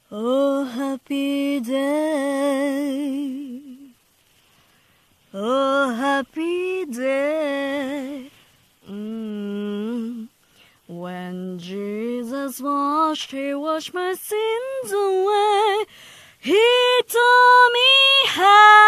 Oh, happy day. Oh, happy day. When Jesus washed, he washed my sins away. He taught me how